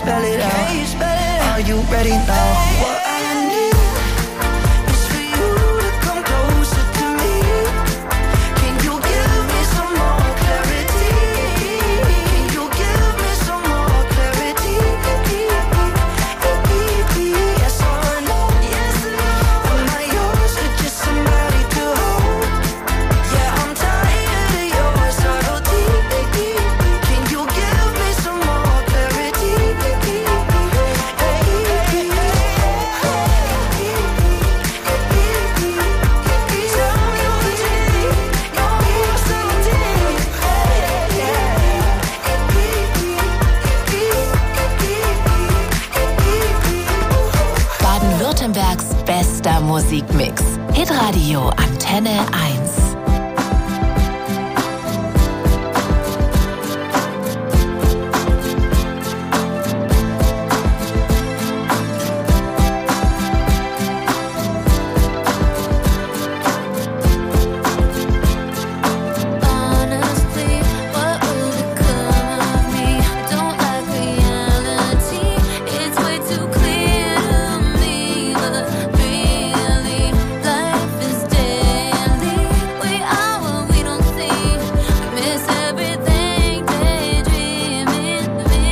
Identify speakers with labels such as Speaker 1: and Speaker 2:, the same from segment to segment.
Speaker 1: spell it out? Are you ready now? What I need is for you to come closer to me. Can you give me some more clarity? Can you give me some more clarity? Yes or no? Yes or no? Am I yours or just somebody to hold? Yeah, I'm tired of your subtlety. Can you give me some more clarity?
Speaker 2: Baden-Württembergs bester Musikmix. Hitradio Antenne 1.
Speaker 3: Honestly, what will become of me? Don't like reality. It's way too clear to me, but really, life is daily. We are what we don't see. We miss everything, daydreaming.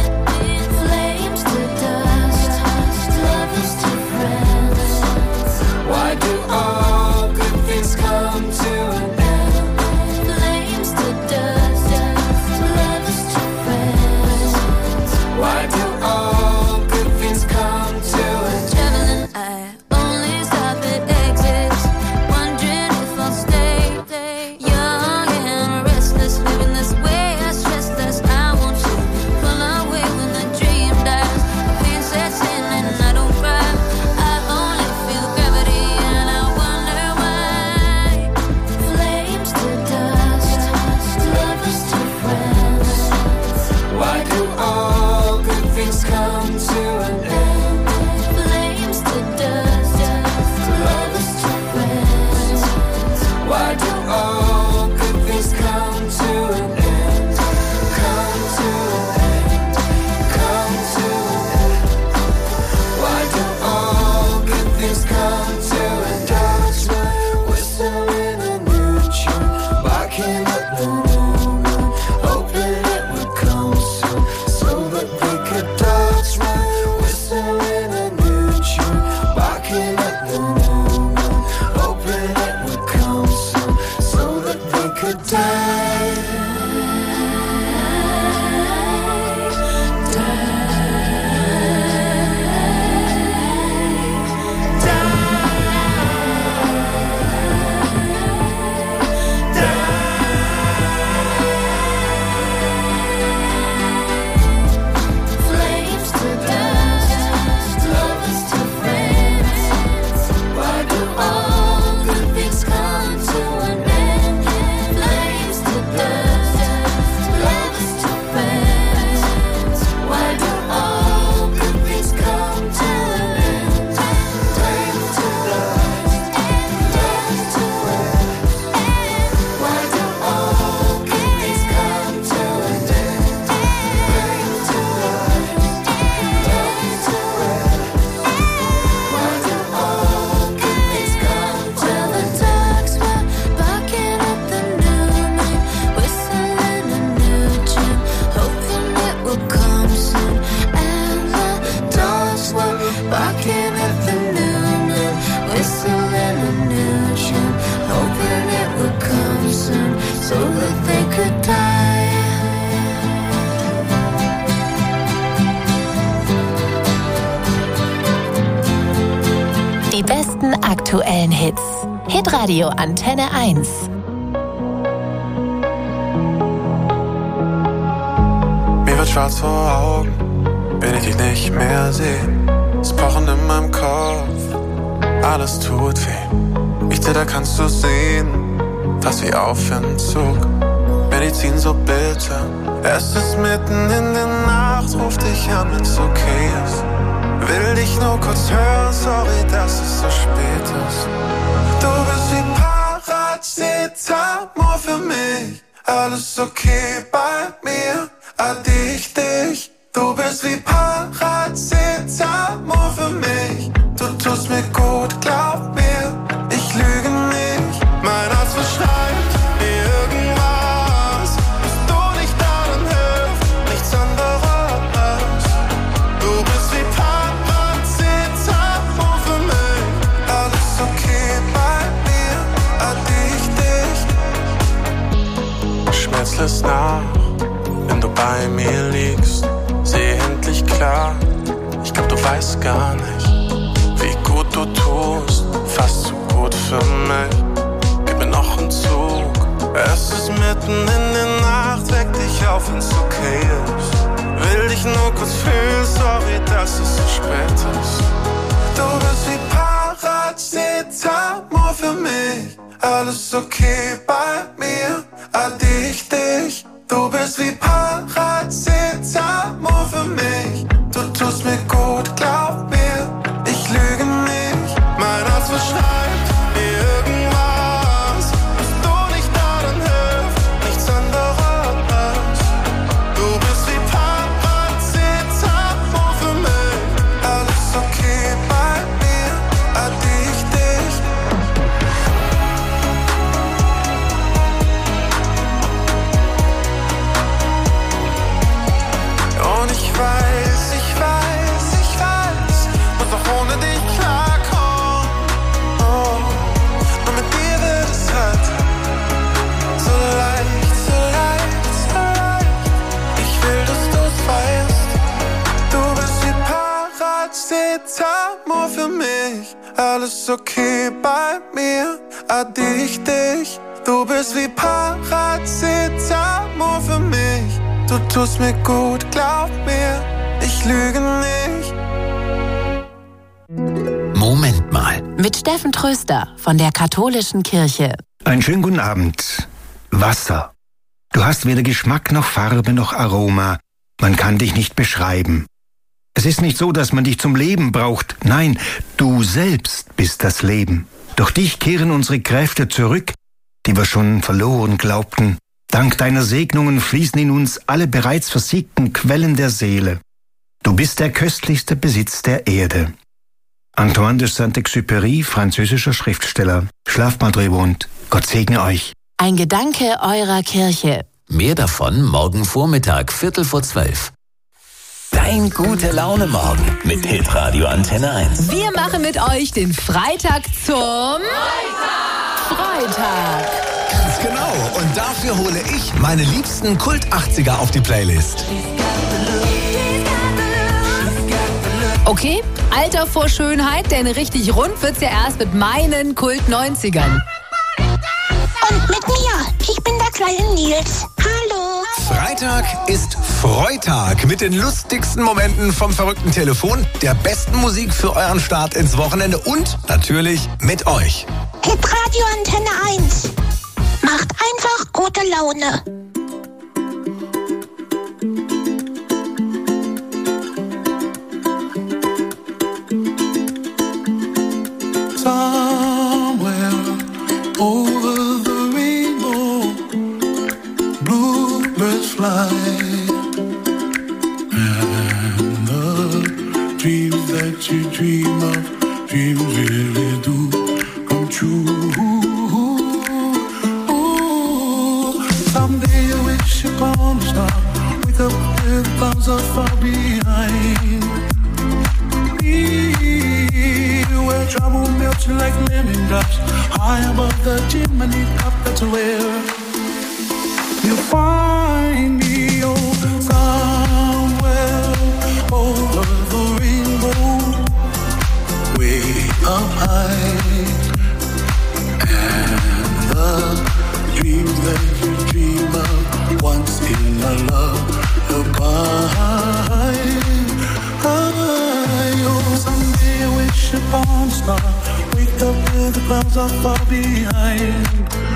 Speaker 3: Flames to dust, lovers to friends.
Speaker 4: Why do all good things come to an end?
Speaker 3: Flames to dust, lovers to friends.
Speaker 4: Why do all good things come to an end?
Speaker 3: Traveling, I only stop at exits. Wondering if I'll stay young and restless, living this way I stress less. I want you pull away when the dream dies. The pain sets in and I don't cry. I only feel gravity and I wonder why. Flames to dust, lovers to friends.
Speaker 4: Why do all good things come to an end?
Speaker 3: Flames to dust, lovers to friends.
Speaker 4: Why do all good things come to an end? Come to an end. Come to an end. Why do all good things come to an end? Whistling a new tune, barking at the moon, hoping it would come soon, so that they could dance right. Whistling a new tune, barking at the moon, hoping it would come soon, so that they could die.
Speaker 3: Flames to dust, lovers to friends.
Speaker 4: Why do
Speaker 3: All good things come to an end. Flames to dust, lovers to friends. Why do all good things come to an end?
Speaker 4: flames to dust, dust to rest? Why do all good things come to an end? Flames to dust, dust to rest? Why do all good things come to
Speaker 3: Till the dogs were barking at the new moon, whistling a new tune, hoping it would come soon. And the dogs were barking at the new moon, whistling a new tune, hoping it would come soon, so that they could die.
Speaker 2: Die besten aktuellen Hits. Hitradio Antenne 1.
Speaker 5: Mir wird schwarz vor Augen, wenn ich dich nicht mehr sehe. Das Pochen in meinem Kopf, alles tut weh. Ich zitter, kannst du sehen, fast wie auf Entzug. Medizin so bitter, es ist mitten in der Nacht. Ruf dich an, wenn's okay ist. Will dich nur kurz hören, sorry, dass es so spät ist. Du bist wie Paracetamol für mich. Alles okay bei mir, dich. Du bist wie Paracetamol du weißt gar nicht, wie gut du tust, fast zu gut für mich. Gib mir noch einen Zug, es ist mitten in der Nacht, weck dich auf, wenn's okay ist. Will dich nur kurz fühlen, sorry, dass es so spät ist. Du bist wie Paracetamol für mich, alles okay bei mir, dich. Du bist wie Paracetamol für mich, du tust mir gut, glaub mir, ich lüge nicht. Mein Herz verschreibt mir irgendwas, bist du nicht da, dann hilft nichts anderes. Du bist wie Paracetamol für mich, alles okay bei mir, dich. Und ich weiß, muss auch ohne dich klarkommen. Oh, nur mit dir wird es halt so leicht. Ich will, dass du's weißt. Du bist wie Paracetamol für mich, alles okay bei mir, dich. Du bist wie Paracetamol für mich, du tust mir gut, glaub mir, ich lüge nicht.
Speaker 6: Moment mal.
Speaker 2: Mit Steffen Tröster von der Katholischen Kirche.
Speaker 7: Einen schönen guten Abend. Wasser. Du hast weder Geschmack noch Farbe noch Aroma. Man kann dich nicht beschreiben. Es ist nicht so, dass man dich zum Leben braucht. Nein, du selbst bist das Leben. Durch dich kehren unsere Kräfte zurück, die wir schon verloren glaubten. Dank deiner Segnungen fließen in uns alle bereits versiegten Quellen der Seele. Du bist der köstlichste Besitz der Erde. Antoine de Saint-Exupéry, französischer Schriftsteller. Schlaft mal drüber und Gott segne euch.
Speaker 2: Ein Gedanke eurer Kirche.
Speaker 6: Mehr davon morgen Vormittag, 11:45. Dein Gute-Laune-Morgen mit Hitradio Antenne 1.
Speaker 2: Wir machen mit euch den Freitag zum Freitag.
Speaker 8: Ganz genau. Und dafür hole ich meine liebsten Kult-80er auf die Playlist.
Speaker 2: Okay, Alter vor Schönheit, denn richtig rund wird's ja erst mit meinen Kult-90ern.
Speaker 9: Und mit mir. Ich bin der kleine Nils. Hallo.
Speaker 8: Freitag ist Freitag mit den lustigsten Momenten vom verrückten Telefon, der besten Musik für euren Start ins Wochenende und natürlich mit euch.
Speaker 9: Hitradio Antenne 1. Macht einfach gute Laune.
Speaker 5: Somewhere over the rainbow, bluebirds fly, and the dreams that you dream of, dreams really do come true. Someday you wish upon a star, wake up with clouds are far behind. Where trouble melts like lemon drops, high above the chimney top, that's where you'll find me. Oh, somewhere over the rainbow, way up high, and the dreams that you dream of once in a lullaby. Someday I wish upon a star, wake up where the clouds are far behind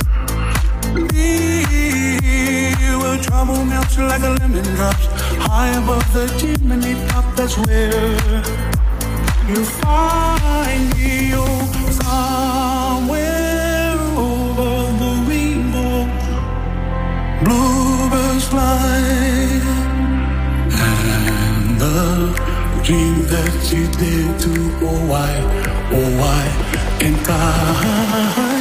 Speaker 5: me, where trouble melts like a lemon drops, high above the chimney top, that's where you find me. Oh, somewhere over the rainbow, bluebirds fly, and the dream that you did to, oh why can't I?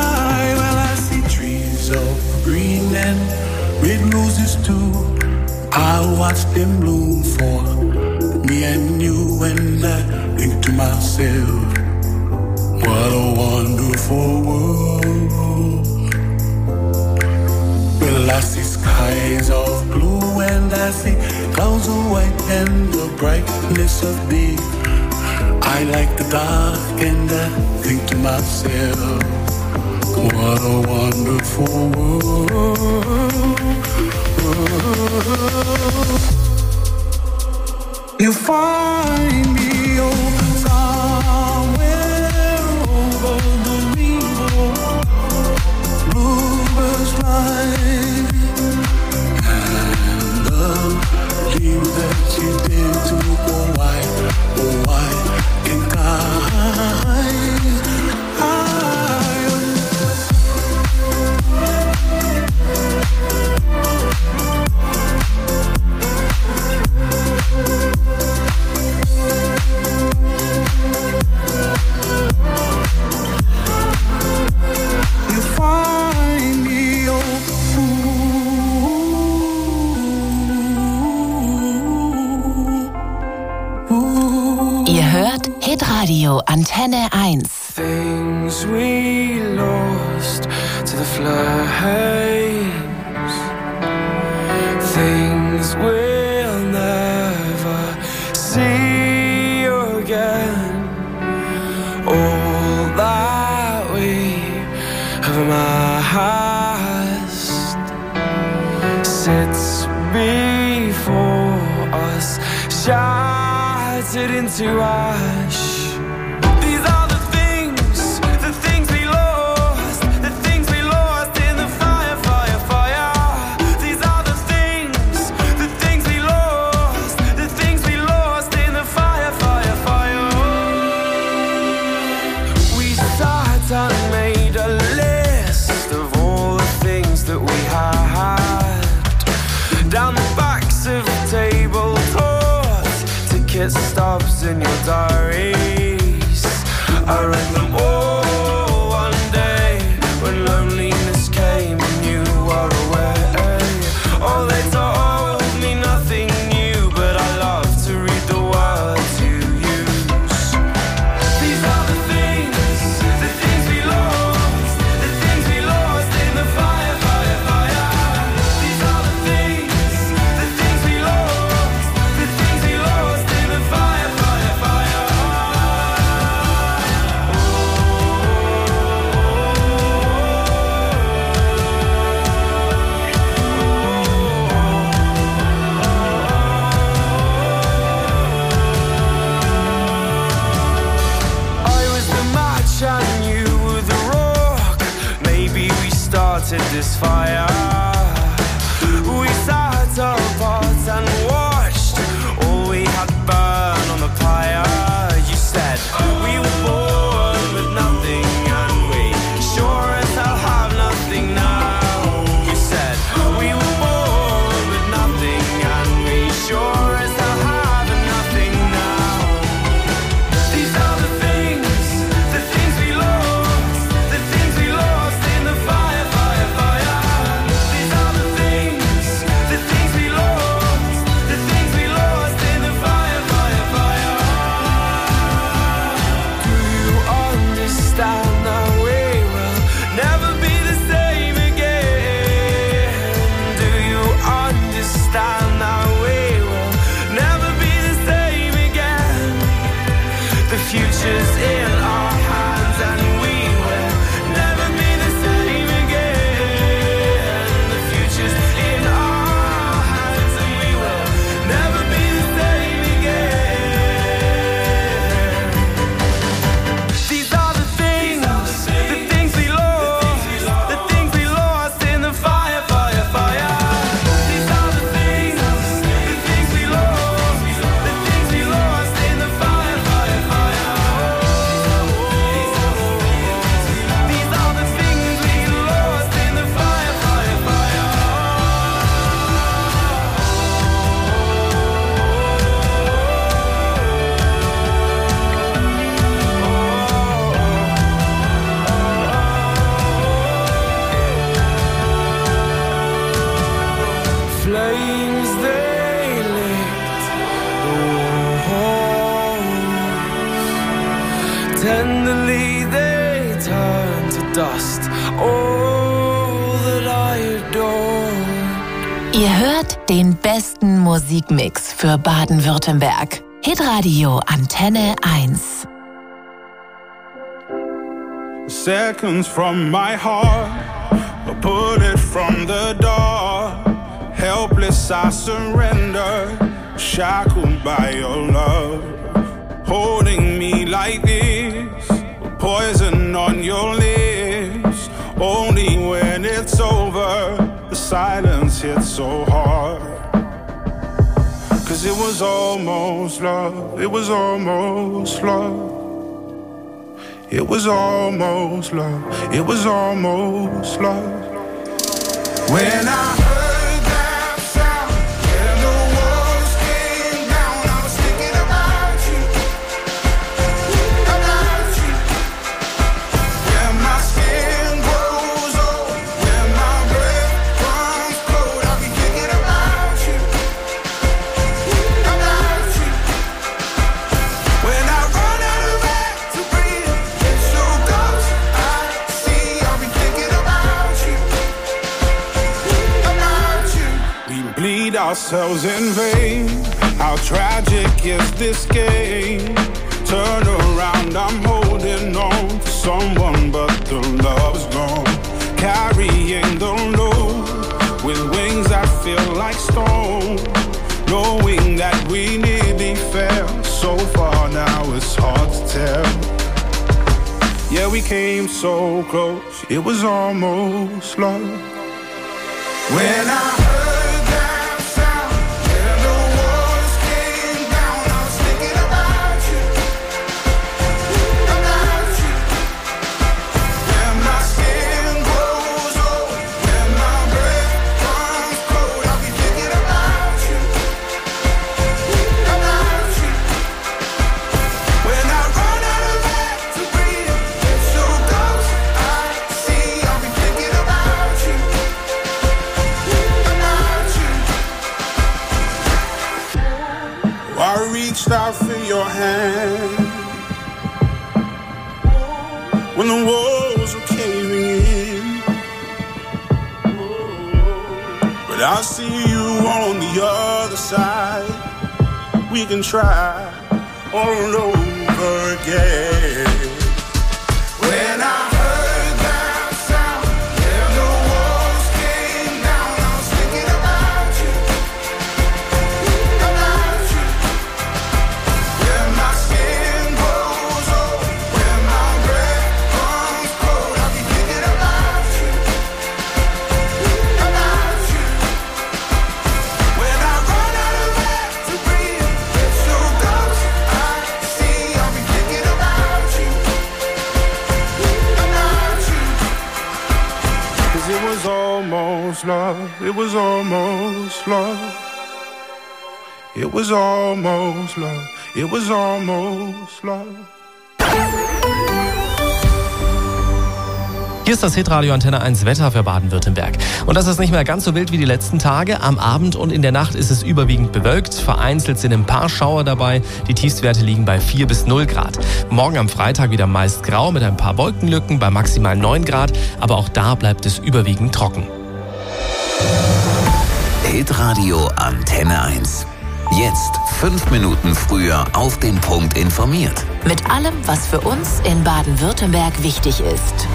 Speaker 5: Well, I see trees of green and red roses too.
Speaker 10: I watched them bloom for me and you, and I think to myself, what a wonderful world. Well, I see skies of blue and I see clouds of white and the brightness of day. I like the dark and I think to myself, what a wonderful world. You find me somewhere over the rainbow, bluebirds fly, and the dream that you did to, oh why can't you find me,
Speaker 11: Ihr hört Hitradio Antenne 1.
Speaker 4: Things we lost to the flames, things we'll never see again. All that we have amassed sits before us, shattered into ash. These are the things we lost, the things we lost in the fire, fire, fire. These are the things we lost, the things we lost in the fire, fire, fire. We sat and made a list of all the things that we had down the backs of tabletop, ticket stubs in your diaries. I read them all one day when loneliness came and you were away. Oh, they told me nothing new, but I love to read the words you use. These are the things we lost, the things we lost in the fire, fire, fire. These are the things we lost, the things we lost in the fire, fire, fire. I was the match and you were the rock. Maybe we started this fire. We sat apart and watched all we had burn on the pyre. You said we were born with nothing and we sure as hell have nothing now. You said we were born with nothing and we sure as hell have nothing now. These are the things we lost, the things we lost in the fire, fire, fire. These are the things we lost, the things we lost in the fire, fire, fire. Do you understand that we will never be the same again? Do you understand that we will never be the same again? The future's in our hands and we will never be the same again. The future's in our hands and we will never be the same again. These are the things we lost, the things we lost in the fire, fire, fire. These are the things we lost, the things we lost in the fire, fire, fire. These are the things we lost in the fire, fire, fire. Flames they
Speaker 12: Tenderly they turn to dust. All that I adore.
Speaker 11: Ihr hört den besten Musikmix für Baden-Württemberg. Hitradio Antenne 1.
Speaker 13: Seconds from my heart, a bullet from the door. Helpless I surrender, shackled by your love. Holding me like this, poison on your lips. Only when it's over, the silence hits so hard. 'Cause it was almost love, it was almost love. It was almost love, it was almost love. When I heard that sound, and the walls came down, I was thinking about you. When my skin grows old, when my breath runs cold, I'll be thinking about you. When I run out of air to breathe, it's your ghost I see, I'll be thinking about you. We bleed ourselves in vain. How tragic is this game? Turn around, I'm holding on to someone, but the love's gone. Carrying the load with wings that feel like stone. Knowing that we nearly fell so far, now it's hard to tell. Yeah, we came so close, it was almost love. When I heard that sound, and the walls came down, I was thinking about you. When my skin grows old, when my breath runs cold, I'll be thinking about you. When I run out of air to breathe, it's your ghost I see, I'll be thinking about you. I reached out for your hand when the walls were caving in, but I see you on the other side. We can try all over again. When I heard that sound, and the walls came down, I was thinking about you. When my skin grows old, when my breath runs cold, I'll be thinking about you. When I run out of air to breathe, it's your ghost I see, I'll be thinking about you. 'Cause it was almost love, it was almost love. It was almost love, it was almost love.
Speaker 14: Hier ist das Hitradio Antenne 1 Wetter für Baden-Württemberg. Und das ist nicht mehr ganz so wild wie die letzten Tage. Am Abend und in der Nacht ist es überwiegend bewölkt. Vereinzelt sind ein paar Schauer dabei. Die Tiefstwerte liegen bei 4 bis 0 Grad. Morgen am Freitag wieder meist grau mit ein paar Wolkenlücken bei maximal 9 Grad. Aber auch da bleibt es überwiegend trocken.
Speaker 6: Hitradio Antenne 1. Jetzt 5 Minuten früher auf den Punkt informiert.
Speaker 11: Mit allem, was für uns in Baden-Württemberg wichtig ist.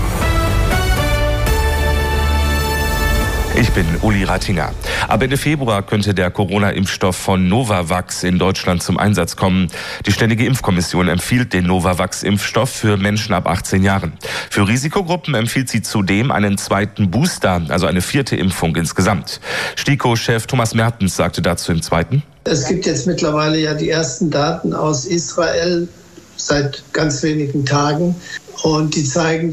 Speaker 15: Ich bin Uli Rattinger. Ab Ende Februar könnte der Corona-Impfstoff von Novavax in Deutschland zum Einsatz kommen. Die Ständige Impfkommission empfiehlt den Novavax-Impfstoff für Menschen ab 18 Jahren. Für Risikogruppen empfiehlt sie zudem einen zweiten Booster, also eine 4. Impfung insgesamt. STIKO-Chef Thomas Mertens sagte dazu im Zweiten:
Speaker 16: Es gibt jetzt mittlerweile ja die ersten Daten aus Israel seit ganz wenigen Tagen und die zeigen,